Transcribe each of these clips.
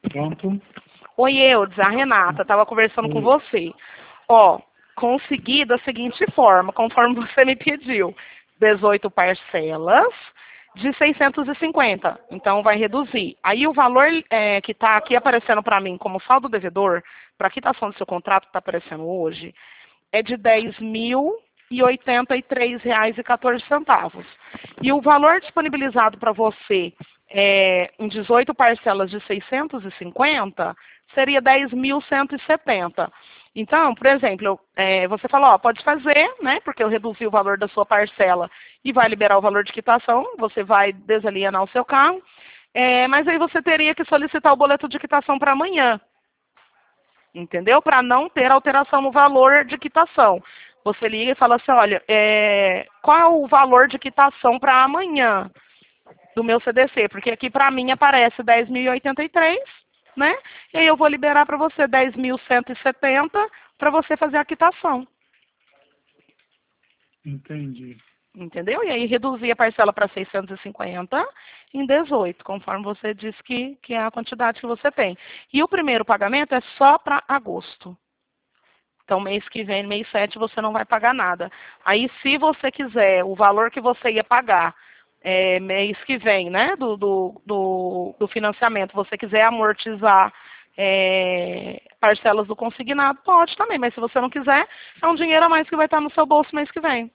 Pronto. Oi, Eudes, a Renata, estava conversando com Oi. você. Ó, consegui da seguinte forma, conforme você me pediu, 18 parcelas de 650. Então, vai reduzir. Aí, o valor que está aqui aparecendo para mim como saldo devedor, para a quitação do seu contrato, que está aparecendo hoje, é de R$ 10.083,14. E o valor disponibilizado para você em 18 parcelas de 650 seria 10.170. Então, por exemplo, você falou, ó, pode fazer, né? Porque eu reduzi o valor da sua parcela e vai liberar o valor de quitação, você vai desalienar o seu carro, mas aí você teria que solicitar o boleto de quitação para amanhã. Entendeu? Para não ter alteração no valor de quitação. Você liga e fala assim, olha, qual é o valor de quitação para amanhã do meu CDC? Porque aqui para mim aparece 10.083, né? E aí eu vou liberar para você 10.170 para você fazer a quitação. Entendi. Entendeu? E aí reduzir a parcela para 650 em 18, conforme você disse que é a quantidade que você tem. E o primeiro pagamento é só para agosto. Então, mês que vem, mês 7, você não vai pagar nada. Aí, se você quiser, o valor que você ia pagar mês que vem, né, do financiamento, você quiser amortizar parcelas do consignado, pode também. Mas se você não quiser, é um dinheiro a mais que vai estar no seu bolso mês que vem.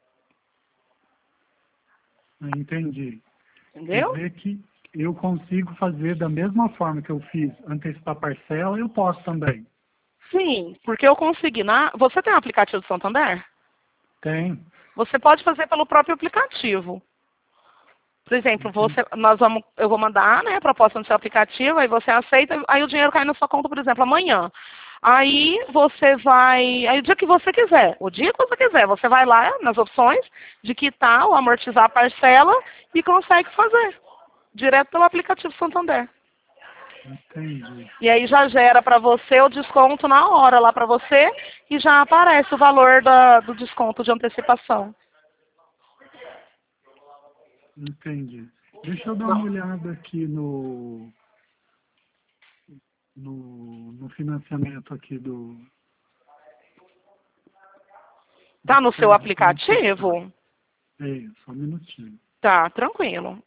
Entendi. Quer Entendeu? dizer que eu consigo fazer da mesma forma que eu fiz antecipar parcela, eu posso também. Sim, porque eu consignar... Você tem um aplicativo do Santander? Tem. Você pode fazer pelo próprio aplicativo. Por exemplo, Entendi. eu vou mandar, né, a proposta no seu aplicativo, aí você aceita, aí o dinheiro cai na sua conta, por exemplo, amanhã. Aí você vai, aí o dia que você quiser, você vai lá nas opções de quitar ou amortizar a parcela e consegue fazer, direto pelo aplicativo Santander. Entendi. E aí já gera para você o desconto na hora lá para você e já aparece o valor do desconto de antecipação. Entendi. Deixa eu dar uma olhada aqui no financiamento aqui do... Tá no seu carro, como que está. aplicativo? Só um minutinho. Tá, tranquilo.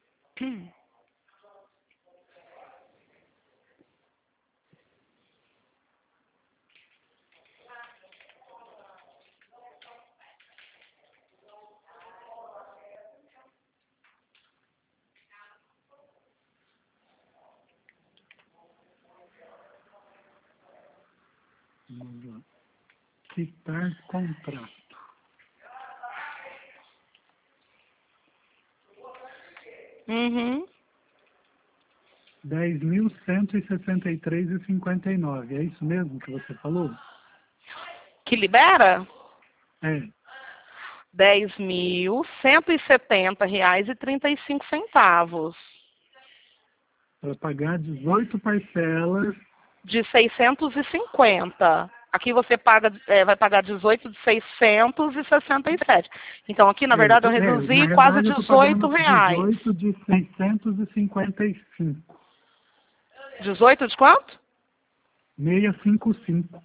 Vamos lá. Quitar contrato. Uhum. 10.163,59. É isso mesmo que você falou? Que libera É. R$ 10.170,35. Para pagar 18 parcelas. De 650. Aqui você vai pagar 18 de 667. Então aqui, na verdade, eu Na reduzi quase realidade, eu estou R$ 18. pagando 18 de 655. 18 de quanto? 655.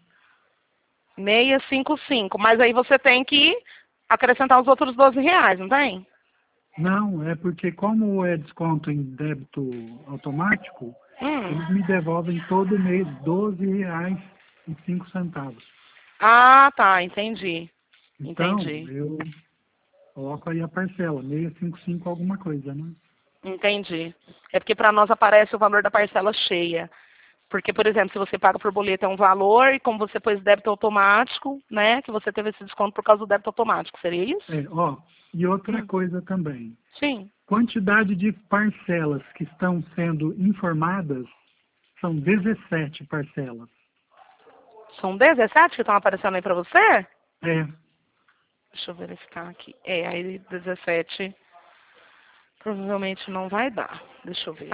655. Mas aí você tem que acrescentar os outros R$ 12, não tem? Não, é porque como é desconto em débito automático, eles me devolvem todo mês R$ 12,05. Ah, tá, entendi. Então, Entendi. eu coloco aí a parcela, 655 alguma coisa, né? Entendi. É porque para nós aparece o valor da parcela cheia. Porque, por exemplo, se você paga por boleto é um valor, e como você pôs débito automático, né, que você teve esse desconto por causa do débito automático, seria isso? E outra coisa também. Sim. Quantidade de parcelas que estão sendo informadas são 17 parcelas. São 17 que estão aparecendo aí para você? É, Deixa eu verificar aqui. Aí 17 provavelmente não vai dar. Deixa eu ver.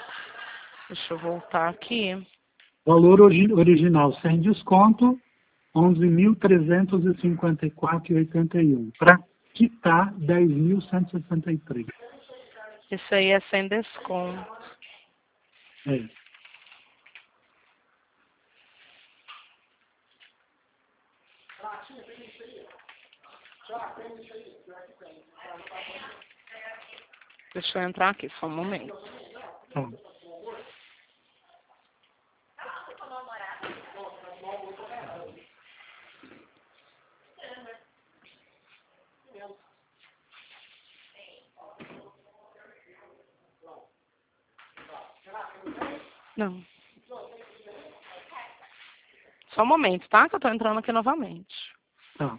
Deixa eu voltar aqui. valor original sem desconto, 11.354,81. Para quitar, 10.163. Isso aí é sem desconto. É. Deixa eu entrar aqui, só um momento. Tá. Não. Só um momento, tá? Que eu tô entrando aqui novamente. Tá.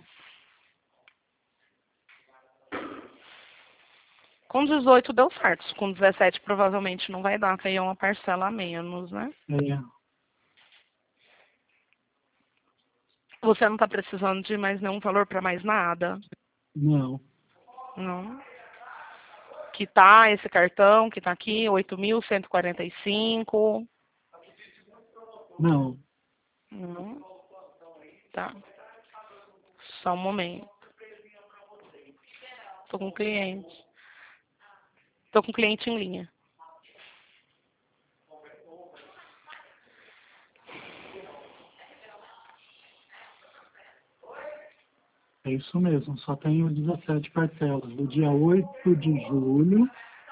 Com 18 deu certo. Com 17 provavelmente não vai dar, que aí é uma parcela a menos, né? É. Você não tá precisando de mais nenhum valor para mais nada? Não. Não. Quitar esse cartão que tá aqui, 8.145. Não. Não. Tá. Só um momento. Tô com cliente. Tô com cliente em linha. É isso mesmo. Só tenho 17 parcelas. Do dia 8 de julho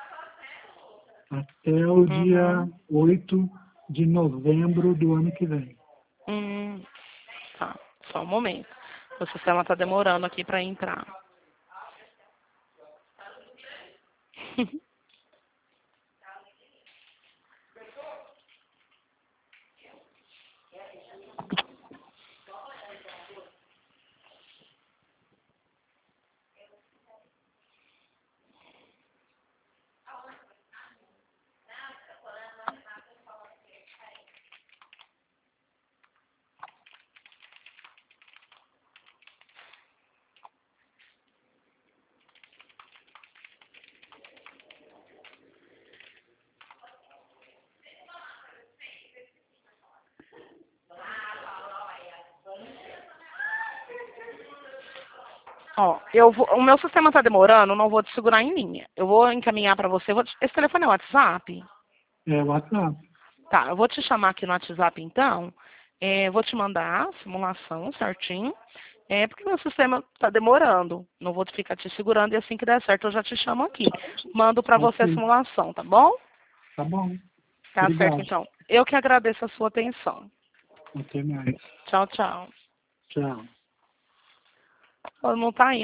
até o dia 8 de novembro do ano que vem. Tá. Só um momento. O sistema tá demorando aqui para entrar. Ó, o meu sistema tá demorando, não vou te segurar em linha. Eu vou encaminhar para você. Esse telefone é o WhatsApp? É o WhatsApp. Tá, eu vou te chamar aqui no WhatsApp então. Vou te mandar a simulação certinho. Porque meu sistema tá demorando. Não vou ficar te segurando e assim que der certo eu já te chamo aqui. Mando para você a simulação, tá bom? Tá bom. Tá Obrigado. certo então. Eu que agradeço a sua atenção. Até mais. Tchau, tchau. Tchau. Não tá indo.